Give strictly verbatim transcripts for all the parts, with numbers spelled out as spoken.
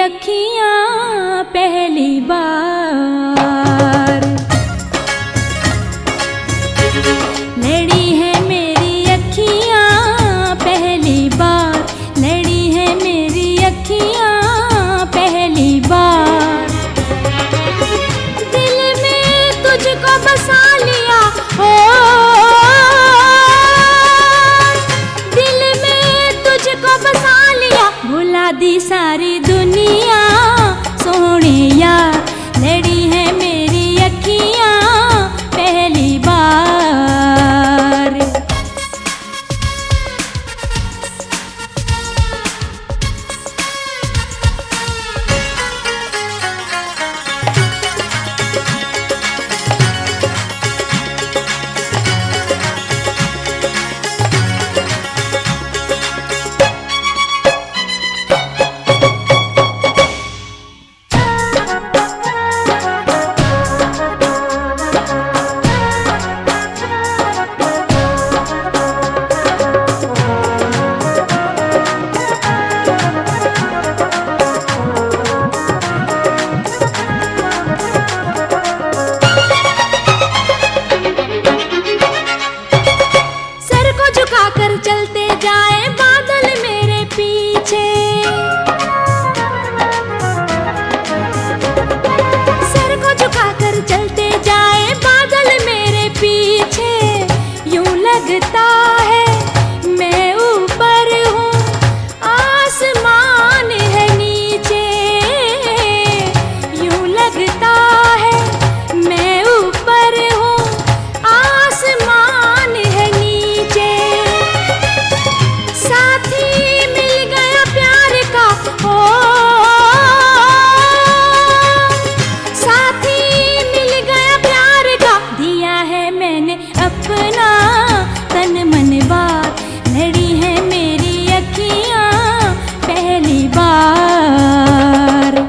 अखियाँ पहली बार। लड़ी है मेरी अखियाँ पहली बार, लड़ी है मेरी अखियाँ पहली बार। दिल में तुझको बसा लिया हो, दिल में तुझको बसा लिया, भुला दी सारी दुनिया सोहणिया। लड़ी है मेरी अखियाँ पहली बार। चलते जाए बादल मेरे पीछे, सर को झुकाकर चलते जाए बादल मेरे पीछे। यूं लगता है मैं ऊपर हूँ आसमान है नीचे, यूं लगता है मैं ऊपर हूँ आसमान है नीचे। साथी मिल गया प्यार का हो, साथी मिल गया प्यार का, दिया है मैंने अपना तन मन बार। लड़ी है मेरी अखियाँ पहली बार।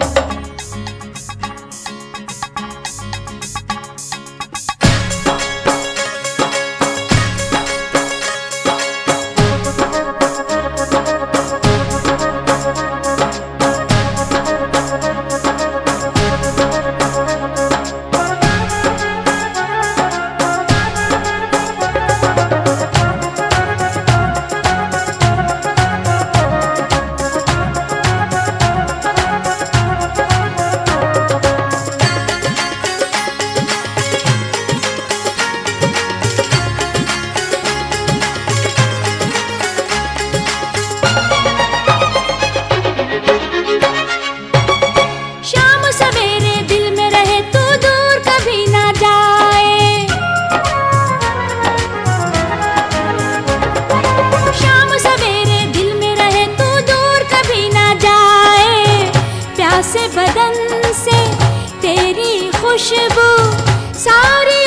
से बदन से तेरी खुशबू सारी